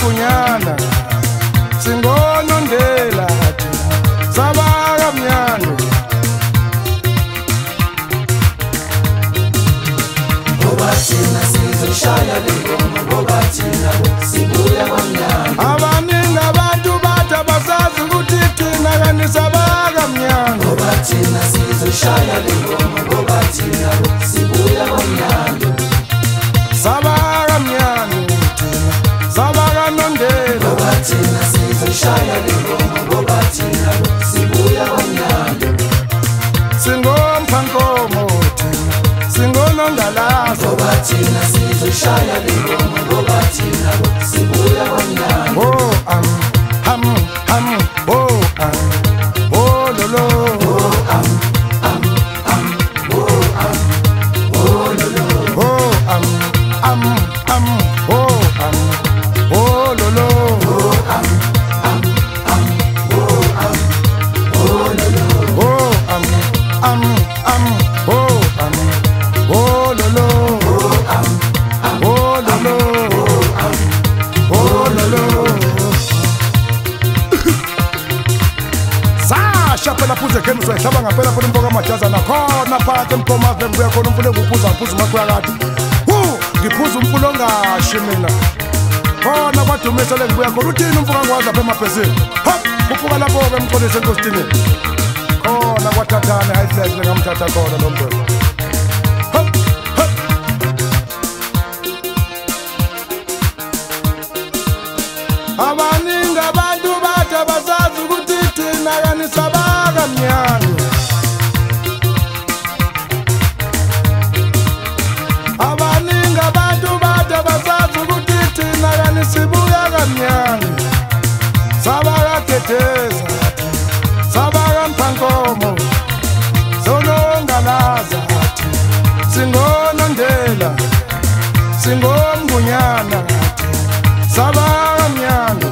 singomgunyana singonondela sabakamnyando Bobathina sizoshaya lengoma bobathina sibuya kwamnyando abaningi abantu bathi abasazi ukuthi thina kanti sabakamnyando Bobathina sizoshaya lengoma bobathina sibuya kwamnyando sabakamnyando thina sabakanondela Bobathina sizoshaya lengoma bobathina sibuya kwamnyando singomphankomo thina singonongalazo Bobathina sizoshaya lengoma bobathina sibuya kwamnyando oh oh oh lolo oh lolo oh oh lolo Shapela phuze khemizwe hlaba ngaphela phela impoka amajaza nakhona phakathi empoma vembuya khona umfulo enguphuza ngiphuza umakuya kathi ngiphuza umfulo ongashi mina khona kwadumisa le ngibuya khona uthini umfuka ngwazi lapha emabhesini kuphuka lapho-ke emqondisi enkositini khona kwathathane high flash lengamthatha khona lo mntu abaningi abantu bathi abasazi ukuthi thina kani sabakamnyando abaningi abantu bathi abasazi ukuthi thina kani sibuya kamnyando sabakateteza sabakamphankomo sonongalaza singonondela singomgunyana sabakamnyando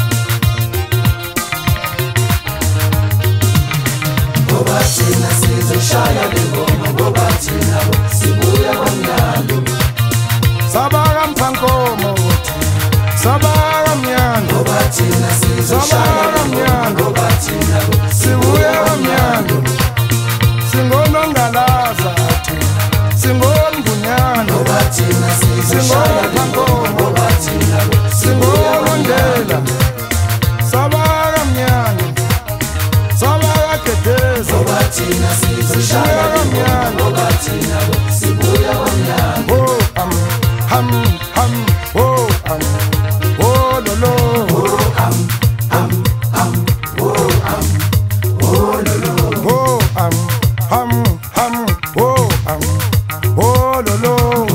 Bobathina sizoshaya lengoma bobathina sibuya kwamnyando sabakamphankomo sabakamnyando Bobathina sizoshaya lengoma bobathina sibuya kamnyando singonongalaza singomgunyana Bobathina sizoshaya lengoma bobathina singomondela sabakamnyando sabakateteza Bobathina sizoshaya lengoma bobathina sibuya kwamnyando oh oh lolo oh lolo oh oh lolo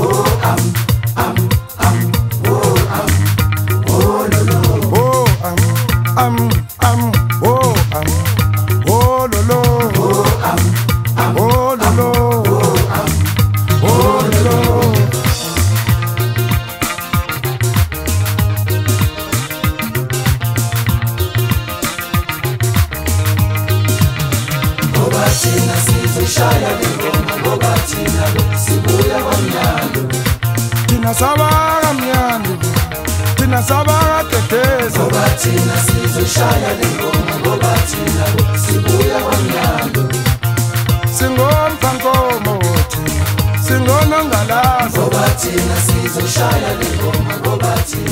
Bobathina sizoshaya lengoma bobathina sibuya kwamnyando thina sabakamnyando thina sabakateteza Bobathina sizoshaya lengoma bobathina sibuya kwamnyando singomphankomo singonongalaza Bobathina sizoshaya lengoma bobathina